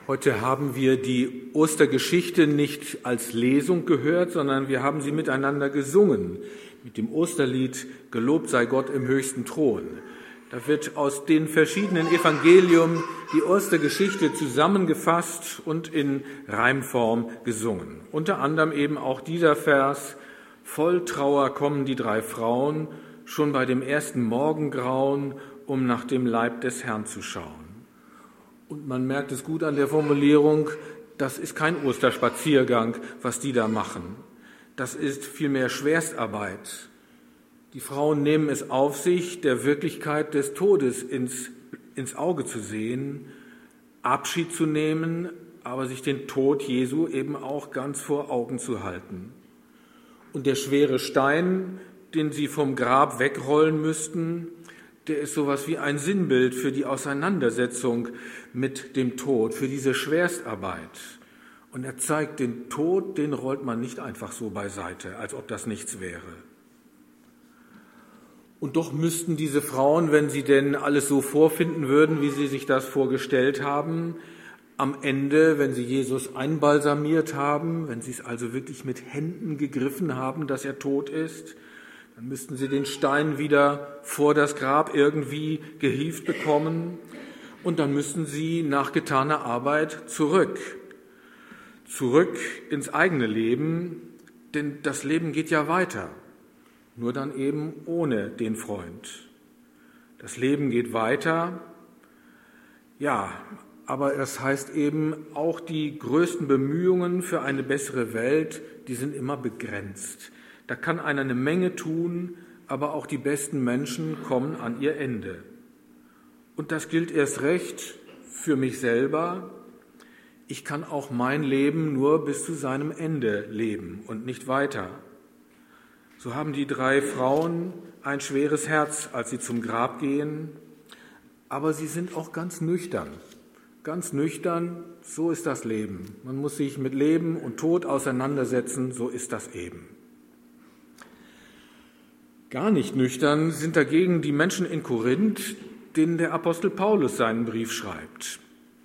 Heute haben wir die Ostergeschichte nicht als Lesung gehört, sondern wir haben sie miteinander gesungen mit dem Osterlied Gelobt sei Gott im höchsten Thron. Da wird aus den verschiedenen Evangelien die Ostergeschichte zusammengefasst und in Reimform gesungen. Unter anderem eben auch dieser Vers: Voll Trauer kommen die 3 Frauen, schon bei dem ersten Morgengrauen, um nach dem Leib des Herrn zu schauen. Und man merkt es gut an der Formulierung, das ist kein Osterspaziergang, was die da machen. Das ist vielmehr Schwerstarbeit. Die Frauen nehmen es auf sich, der Wirklichkeit des Todes ins Auge zu sehen, Abschied zu nehmen, aber sich den Tod Jesu eben auch ganz vor Augen zu halten. Und der schwere Stein, den sie vom Grab wegrollen müssten, der ist sowas wie ein Sinnbild für die Auseinandersetzung mit dem Tod, für diese Schwerstarbeit. Und er zeigt, den Tod, den rollt man nicht einfach so beiseite, als ob das nichts wäre. Und doch müssten diese Frauen, wenn sie denn alles so vorfinden würden, wie sie sich das vorgestellt haben, am Ende, wenn sie Jesus einbalsamiert haben, wenn sie es also wirklich mit Händen gegriffen haben, dass er tot ist, dann müssten sie den Stein wieder vor das Grab irgendwie gehievt bekommen und dann müssten sie nach getaner Arbeit zurück ins eigene Leben, denn das Leben geht ja weiter, nur dann eben ohne den Freund. Das Leben geht weiter, ja, aber das heißt eben auch, die größten Bemühungen für eine bessere Welt, die sind immer begrenzt. Da kann einer eine Menge tun, aber auch die besten Menschen kommen an ihr Ende. Und das gilt erst recht für mich selber. Ich kann auch mein Leben nur bis zu seinem Ende leben und nicht weiter. So haben die 3 Frauen ein schweres Herz, als sie zum Grab gehen, aber sie sind auch ganz nüchtern. Ganz nüchtern, so ist das Leben. Man muss sich mit Leben und Tod auseinandersetzen, so ist das eben. Gar nicht nüchtern sind dagegen die Menschen in Korinth, denen der Apostel Paulus seinen Brief schreibt.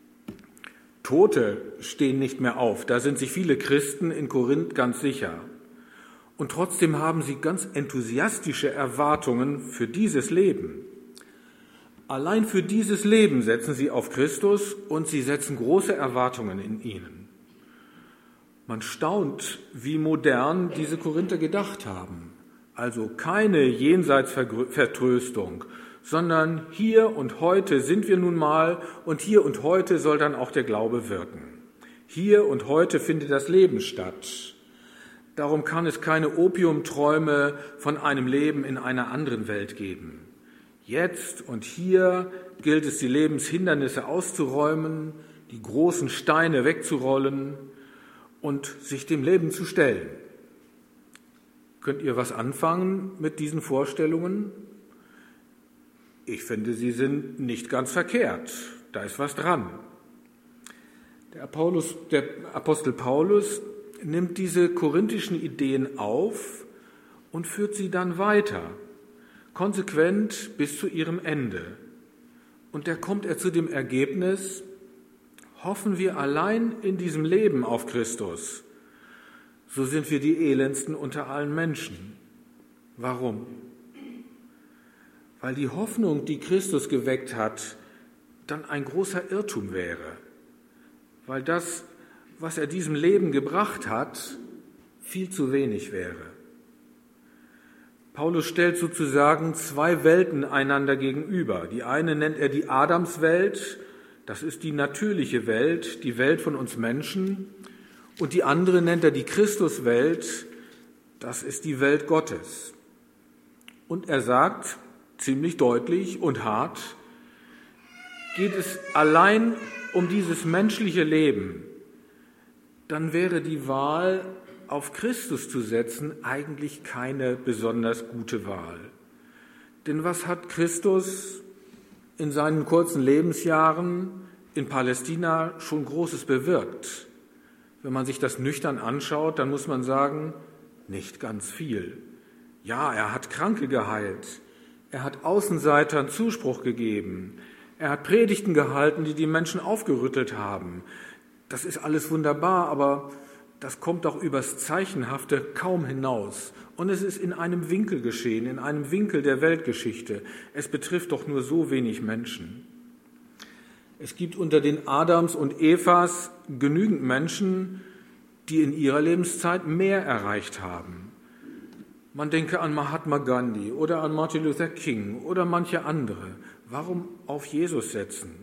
Tote stehen nicht mehr auf, da sind sich viele Christen in Korinth ganz sicher. Und trotzdem haben sie ganz enthusiastische Erwartungen für dieses Leben. Allein für dieses Leben setzen sie auf Christus und sie setzen große Erwartungen in ihn. Man staunt, wie modern diese Korinther gedacht haben. Also keine Jenseitsvertröstung, sondern hier und heute sind wir nun mal und hier und heute soll dann auch der Glaube wirken. Hier und heute findet das Leben statt. Darum kann es keine Opiumträume von einem Leben in einer anderen Welt geben. Jetzt und hier gilt es, die Lebenshindernisse auszuräumen, die großen Steine wegzurollen und sich dem Leben zu stellen. Könnt ihr was anfangen mit diesen Vorstellungen? Ich finde, sie sind nicht ganz verkehrt. Da ist was dran. Der Apostel Paulus nimmt diese korinthischen Ideen auf und führt sie dann weiter, konsequent bis zu ihrem Ende. Und da kommt er zu dem Ergebnis: Hoffen wir allein in diesem Leben auf Christus, so sind wir die elendsten unter allen Menschen. Warum? Weil die Hoffnung, die Christus geweckt hat, dann ein großer Irrtum wäre. Weil das, was er diesem Leben gebracht hat, viel zu wenig wäre. Paulus stellt sozusagen 2 Welten einander gegenüber. Die eine nennt er die Adamswelt, das ist die natürliche Welt, die Welt von uns Menschen. Und die andere nennt er die Christuswelt, das ist die Welt Gottes. Und er sagt ziemlich deutlich und hart, geht es allein um dieses menschliche Leben, dann wäre die Wahl, auf Christus zu setzen, eigentlich keine besonders gute Wahl. Denn was hat Christus in seinen kurzen Lebensjahren in Palästina schon Großes bewirkt? Wenn man sich das nüchtern anschaut, dann muss man sagen, nicht ganz viel. Ja, er hat Kranke geheilt, er hat Außenseitern Zuspruch gegeben, Er hat Predigten gehalten, die die Menschen aufgerüttelt haben. Das ist alles wunderbar, aber das kommt doch übers Zeichenhafte kaum hinaus. Und es ist in einem Winkel geschehen, in einem Winkel der Weltgeschichte. Es betrifft doch nur so wenig Menschen. Es gibt unter den Adams und Evas genügend Menschen, die in ihrer Lebenszeit mehr erreicht haben. Man denke an Mahatma Gandhi oder an Martin Luther King oder manche andere. Warum auf Jesus setzen?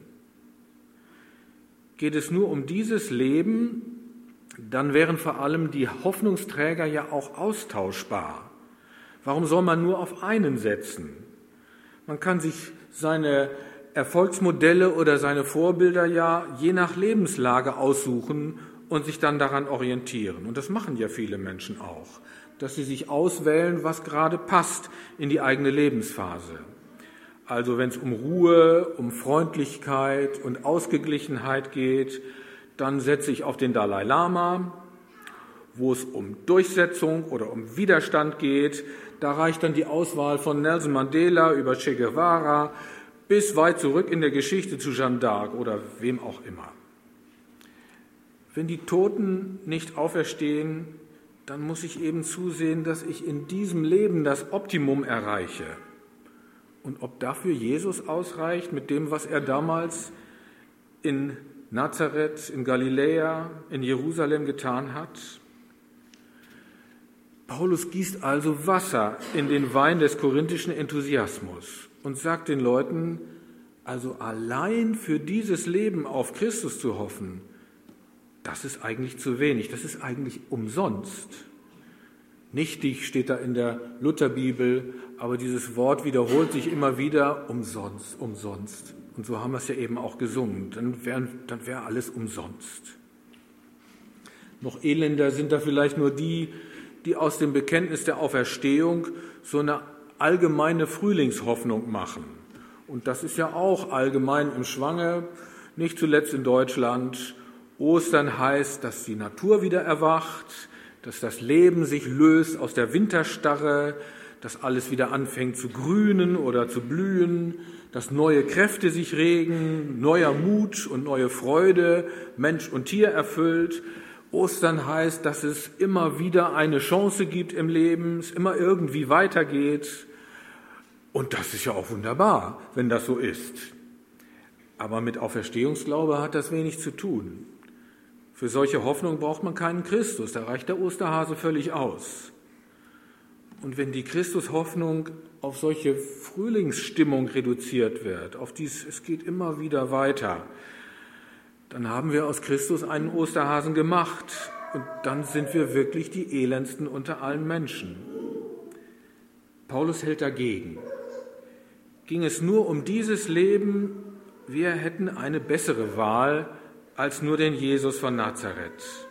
Geht es nur um dieses Leben, dann wären vor allem die Hoffnungsträger ja auch austauschbar. Warum soll man nur auf einen setzen? Man kann sich seine Erfolgsmodelle oder seine Vorbilder ja je nach Lebenslage aussuchen und sich dann daran orientieren. Und das machen ja viele Menschen auch, dass sie sich auswählen, was gerade passt in die eigene Lebensphase. Also wenn es um Ruhe, um Freundlichkeit und Ausgeglichenheit geht, dann setze ich auf den Dalai Lama. Wo es um Durchsetzung oder um Widerstand geht, da reicht dann die Auswahl von Nelson Mandela über Che Guevara bis weit zurück in der Geschichte zu Jeanne d'Arc oder wem auch immer. Wenn die Toten nicht auferstehen, dann muss ich eben zusehen, dass ich in diesem Leben das Optimum erreiche. Und ob dafür Jesus ausreicht mit dem, was er damals in Nazareth, in Galiläa, in Jerusalem getan hat? Paulus gießt also Wasser in den Wein des korinthischen Enthusiasmus und sagt den Leuten, also allein für dieses Leben auf Christus zu hoffen, das ist eigentlich zu wenig, das ist eigentlich umsonst. Nichtig steht da in der Lutherbibel, aber dieses Wort wiederholt sich immer wieder, umsonst, umsonst. Und so haben wir es ja eben auch gesungen, dann wäre alles umsonst. Noch elender sind da vielleicht nur die aus dem Bekenntnis der Auferstehung so eine allgemeine Frühlingshoffnung machen. Und das ist ja auch allgemein im Schwange, nicht zuletzt in Deutschland. Ostern heißt, dass die Natur wieder erwacht, dass das Leben sich löst aus der Winterstarre, dass alles wieder anfängt zu grünen oder zu blühen, dass neue Kräfte sich regen, neuer Mut und neue Freude Mensch und Tier erfüllt. Ostern heißt, dass es immer wieder eine Chance gibt im Leben, es immer irgendwie weitergeht. Und das ist ja auch wunderbar, wenn das so ist. Aber mit Auferstehungsglaube hat das wenig zu tun. Für solche Hoffnung braucht man keinen Christus, da reicht der Osterhase völlig aus. Und wenn die Christushoffnung auf solche Frühlingsstimmung reduziert wird, auf dies, es geht immer wieder weiter, dann haben wir aus Christus einen Osterhasen gemacht und dann sind wir wirklich die elendsten unter allen Menschen. Paulus hält dagegen. Ging es nur um dieses Leben, wir hätten eine bessere Wahl als nur den Jesus von Nazareth.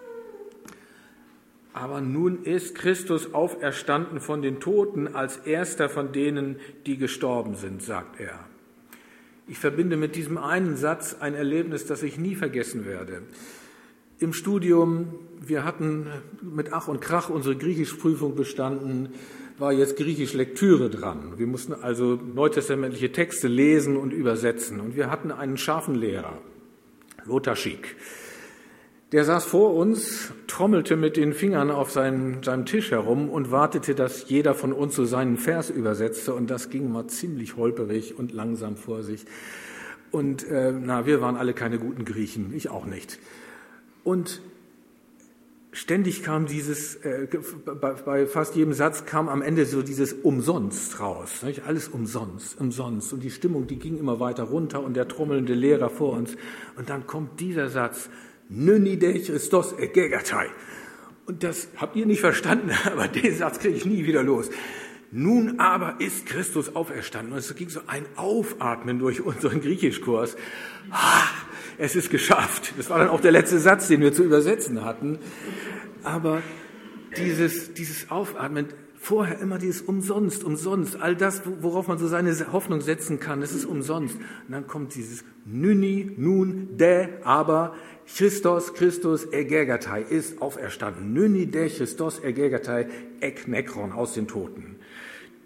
Aber nun ist Christus auferstanden von den Toten als erster von denen, die gestorben sind, sagt er. Ich verbinde mit diesem einen Satz ein Erlebnis, das ich nie vergessen werde. Im Studium, wir hatten mit Ach und Krach unsere Griechischprüfung bestanden, war jetzt Griechisch-Lektüre dran. Wir mussten also neutestamentliche Texte lesen und übersetzen. Und wir hatten einen scharfen Lehrer, Lothar Schick. Der saß vor uns, trommelte mit den Fingern auf seinem Tisch herum und wartete, dass jeder von uns so seinen Vers übersetzte. Und das ging mal ziemlich holperig und langsam vor sich. Und wir waren alle keine guten Griechen, ich auch nicht. Und ständig kam bei fast jedem Satz kam am Ende so dieses Umsonst raus. Nicht? Alles umsonst, umsonst. Und die Stimmung, die ging immer weiter runter und der trommelnde Lehrer vor uns. Und dann kommt dieser Satz, Nynni de Christos egegatai. Und das habt ihr nicht verstanden, aber den Satz kriege ich nie wieder los. Nun aber ist Christus auferstanden. Und es ging so ein Aufatmen durch unseren Griechischkurs. Es ist geschafft. Das war dann auch der letzte Satz, den wir zu übersetzen hatten. Aber dieses Aufatmen, vorher immer dieses umsonst, all das, worauf man so seine Hoffnung setzen kann, das ist umsonst. Und dann kommt dieses Nynni, nun, aber Christus egegatai ist auferstanden. Nynni de Christos egegatai ek nekron aus den Toten.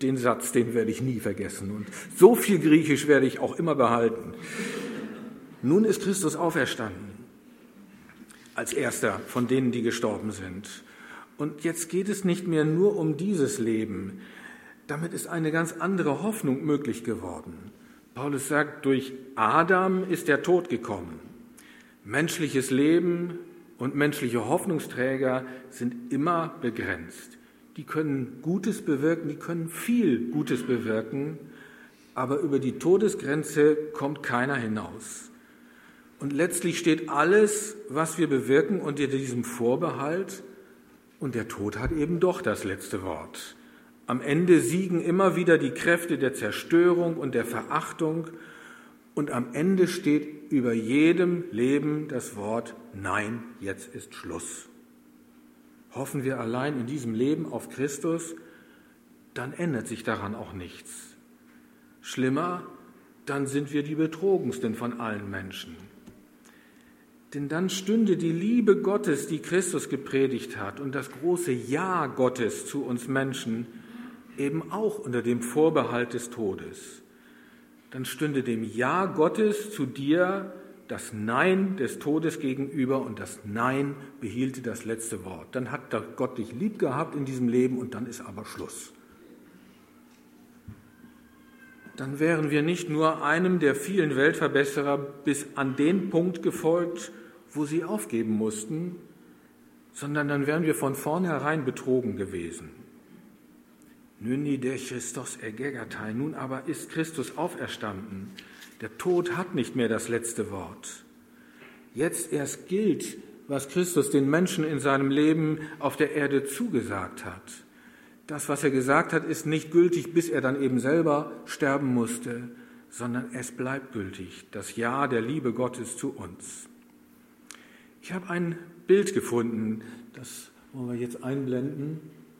den Satz, den werde ich nie vergessen. Und so viel Griechisch werde ich auch immer behalten. Nun ist Christus auferstanden, als erster von denen, die gestorben sind. Und jetzt geht es nicht mehr nur um dieses Leben. Damit ist eine ganz andere Hoffnung möglich geworden. Paulus sagt, durch Adam ist der Tod gekommen. Menschliches Leben und menschliche Hoffnungsträger sind immer begrenzt. Die können Gutes bewirken, die können viel Gutes bewirken, aber über die Todesgrenze kommt keiner hinaus. Und letztlich steht alles, was wir bewirken, unter diesem Vorbehalt, und der Tod hat eben doch das letzte Wort. Am Ende siegen immer wieder die Kräfte der Zerstörung und der Verachtung, und am Ende steht über jedem Leben das Wort: Nein, jetzt ist Schluss. Hoffen wir allein in diesem Leben auf Christus, dann ändert sich daran auch nichts. Schlimmer, dann sind wir die Betrogensten von allen Menschen. Denn dann stünde die Liebe Gottes, die Christus gepredigt hat, und das große Ja Gottes zu uns Menschen eben auch unter dem Vorbehalt des Todes. Dann stünde dem Ja Gottes zu dir das Nein des Todes gegenüber, und das Nein behielte das letzte Wort. Dann hat Gott dich lieb gehabt in diesem Leben, und dann ist aber Schluss. Dann wären wir nicht nur einem der vielen Weltverbesserer bis an den Punkt gefolgt, wo sie aufgeben mussten, sondern dann wären wir von vornherein betrogen gewesen. Nunni de Christos ergegatai, nun aber ist Christus auferstanden. Der Tod hat nicht mehr das letzte Wort. Jetzt erst gilt, was Christus den Menschen in seinem Leben auf der Erde zugesagt hat. Das, was er gesagt hat, ist nicht gültig, bis er dann eben selber sterben musste, sondern es bleibt gültig, das Ja der Liebe Gottes zu uns. Ich habe ein Bild gefunden, das wollen wir jetzt einblenden.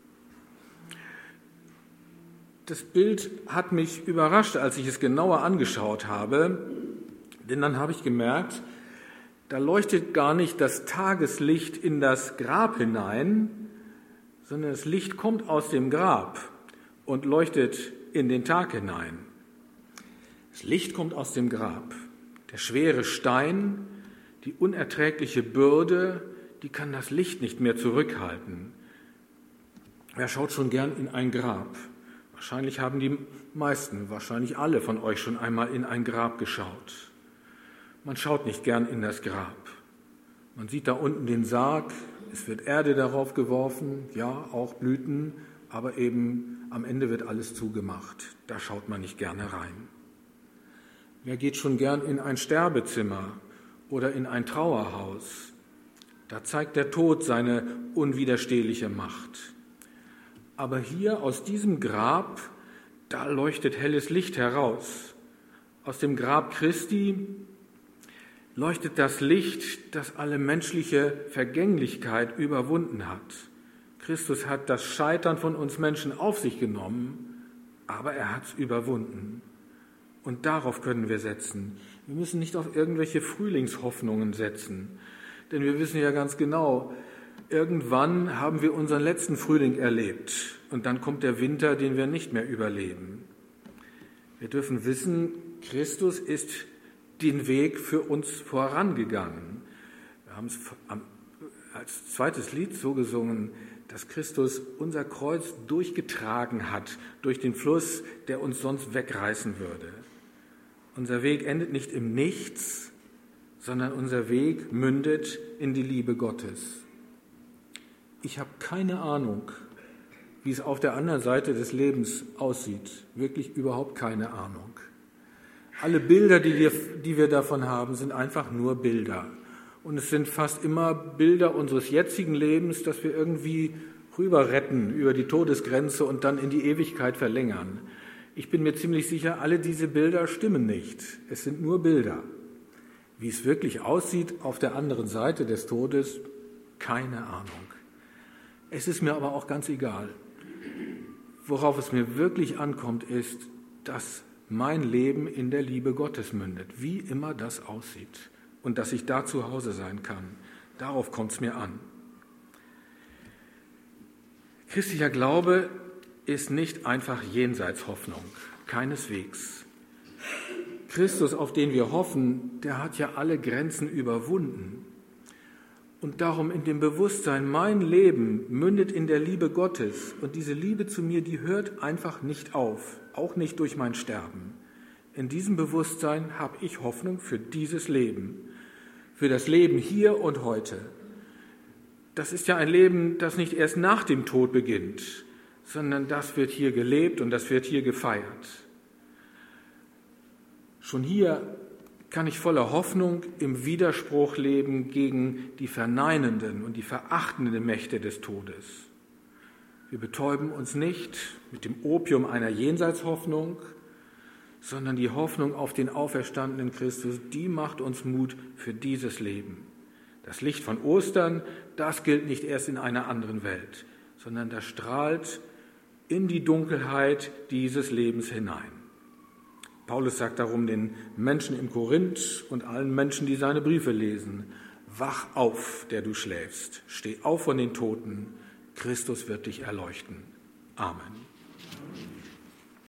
Das Bild hat mich überrascht, als ich es genauer angeschaut habe, denn dann habe ich gemerkt, da leuchtet gar nicht das Tageslicht in das Grab hinein, sondern das Licht kommt aus dem Grab und leuchtet in den Tag hinein. Das Licht kommt aus dem Grab. Der schwere Stein, die unerträgliche Bürde, die kann das Licht nicht mehr zurückhalten. Wer schaut schon gern in ein Grab? Wahrscheinlich haben die meisten, wahrscheinlich alle von euch schon einmal in ein Grab geschaut. Man schaut nicht gern in das Grab. Man sieht da unten den Sarg, es wird Erde darauf geworfen, ja, auch Blüten, aber eben am Ende wird alles zugemacht. Da schaut man nicht gerne rein. Wer geht schon gern in ein Sterbezimmer oder in ein Trauerhaus? Da zeigt der Tod seine unwiderstehliche Macht. Aber hier aus diesem Grab, da leuchtet helles Licht heraus. Aus dem Grab Christi leuchtet das Licht, das alle menschliche Vergänglichkeit überwunden hat. Christus hat das Scheitern von uns Menschen auf sich genommen, aber er hat es überwunden. Und darauf können wir setzen. Wir müssen nicht auf irgendwelche Frühlingshoffnungen setzen, denn wir wissen ja ganz genau, irgendwann haben wir unseren letzten Frühling erlebt und dann kommt der Winter, den wir nicht mehr überleben. Wir dürfen wissen, Christus ist den Weg für uns vorangegangen. Wir haben es als zweites Lied so gesungen, dass Christus unser Kreuz durchgetragen hat, durch den Fluss, der uns sonst wegreißen würde. Unser Weg endet nicht im Nichts, sondern unser Weg mündet in die Liebe Gottes. Ich habe keine Ahnung, wie es auf der anderen Seite des Lebens aussieht. Wirklich überhaupt keine Ahnung. Alle Bilder, die wir davon haben, sind einfach nur Bilder. Und es sind fast immer Bilder unseres jetzigen Lebens, dass wir irgendwie rüber retten über die Todesgrenze und dann in die Ewigkeit verlängern. Ich bin mir ziemlich sicher, alle diese Bilder stimmen nicht. Es sind nur Bilder. Wie es wirklich aussieht auf der anderen Seite des Todes, keine Ahnung. Es ist mir aber auch ganz egal. Worauf es mir wirklich ankommt, ist, dass mein Leben in der Liebe Gottes mündet, wie immer das aussieht, und dass ich da zu Hause sein kann. Darauf kommt es mir an. Christlicher Glaube ist nicht einfach Jenseitshoffnung, keineswegs. Christus, auf den wir hoffen, der hat ja alle Grenzen überwunden. Und darum in dem Bewusstsein, mein Leben mündet in der Liebe Gottes. Und diese Liebe zu mir, die hört einfach nicht auf, auch nicht durch mein Sterben. In diesem Bewusstsein habe ich Hoffnung für dieses Leben, für das Leben hier und heute. Das ist ja ein Leben, das nicht erst nach dem Tod beginnt, sondern das wird hier gelebt und das wird hier gefeiert. Schon hier kann ich voller Hoffnung im Widerspruch leben gegen die verneinenden und die verachtenden Mächte des Todes. Wir betäuben uns nicht mit dem Opium einer Jenseitshoffnung, sondern die Hoffnung auf den auferstandenen Christus, die macht uns Mut für dieses Leben. Das Licht von Ostern, das gilt nicht erst in einer anderen Welt, sondern das strahlt in die Dunkelheit dieses Lebens hinein. Paulus sagt darum den Menschen in Korinth und allen Menschen, die seine Briefe lesen: Wach auf, der du schläfst, steh auf von den Toten, Christus wird dich erleuchten. Amen.